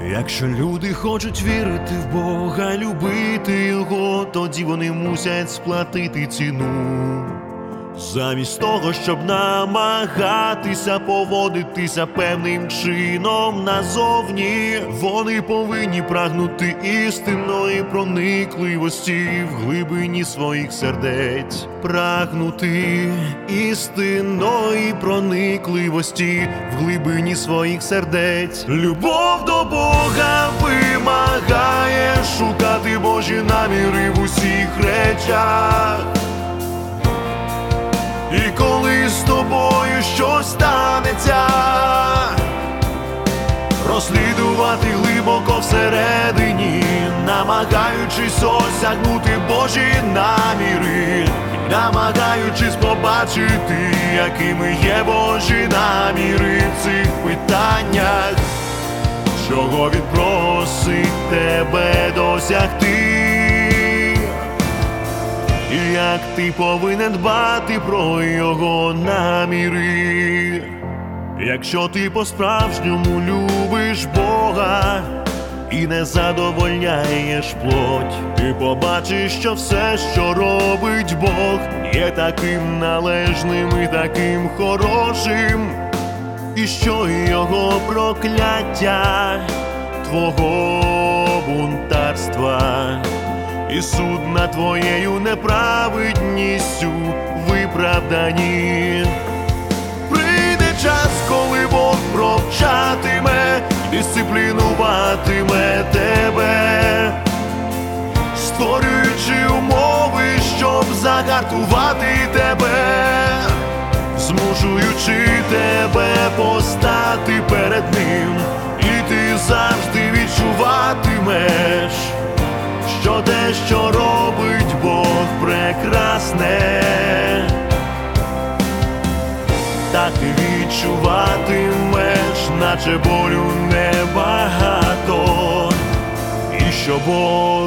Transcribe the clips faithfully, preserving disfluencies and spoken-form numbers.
Якщо люди хочуть вірити в Бога, любити Його, тоді вони мусять сплатити ціну. Замість того, щоб намагатися поводитися певним чином назовні, вони повинні прагнути істинної проникливості в глибині своїх сердець. Прагнути істинної проникливості в глибині своїх сердець. Любов до Бога вимагає шукати Божі наміри в усіх речах. І коли з тобою щось станеться, розслідувати глибоко всередині, намагаючись осягнути Божі наміри, намагаючись побачити, якими є Божі наміри в цих питаннях, чого Він просить тебе досягти. І як ти повинен дбати про Його наміри. Якщо ти по-справжньому любиш Бога і не задовольняєш плоть, ти побачиш, що все, що робить Бог, є таким належним і таким хорошим, і що Його прокляття твого бунтарства і суд над твоєю неправедністю виправдані. Прийде час, коли Бог провчатиме, дисциплінуватиме тебе, створюючи умови, щоб загартувати тебе, змушуючи тебе постати перед Ним, і ти завжди відчуватимеш, що те, що робить Бог, прекрасне. Так ти відчуватимеш, наче болю небагато, і що Бог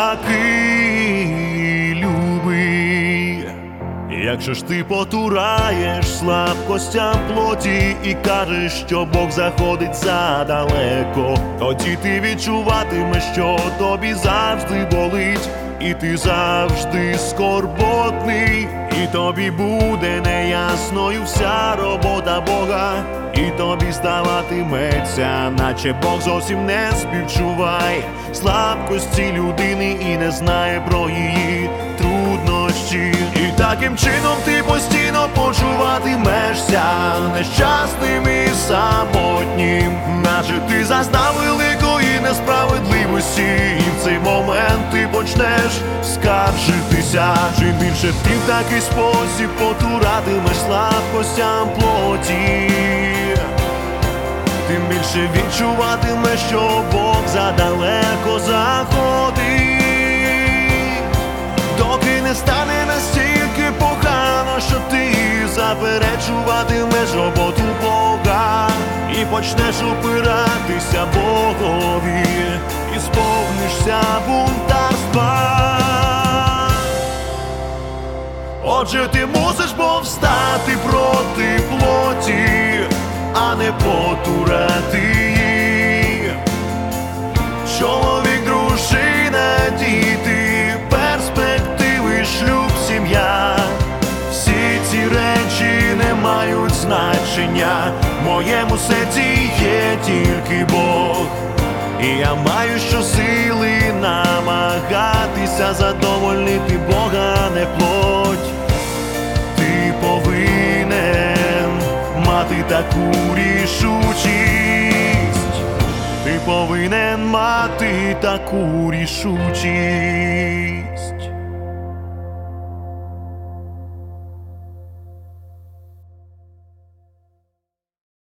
такий любить. Якщо ж ти потураєш слабкостям плоті і кажеш, що Бог заходить задалеко, тоді ти відчуватимеш, що тобі завжди болить, і ти завжди скорботний, і тобі буде неясною вся робота Бога, і тобі здаватиметься, наче Бог зовсім не співчуває слабкості людини і не знає про її труднощі. І таким чином ти постійно почуватимешся нещасним і самотнім, наче ти зазнав великої несправедливості, і в цей момент ти почнеш скаржитися. Чим більше ти в такий спосіб потуратимеш слабкостям плоті, тим більше відчуватимеш, що Бог задалеко заходить, доки не стане настільки погано, що ти заперечуватимеш роботу Бога і почнеш опиратися Богові, і сповнишся бунтарства. Отже, ти мусиш повстати проти плоті, а не потурати її. Чоловік, дружина, діти, перспективи, шлюб, сім'я – всі ці речі не мають значення. В моєму серці є тільки Бог, і я маю щосили намагатися задовольнити Бога, не плоть. Ти повинен мати таку рішучість, ти повинен мати таку рішучість.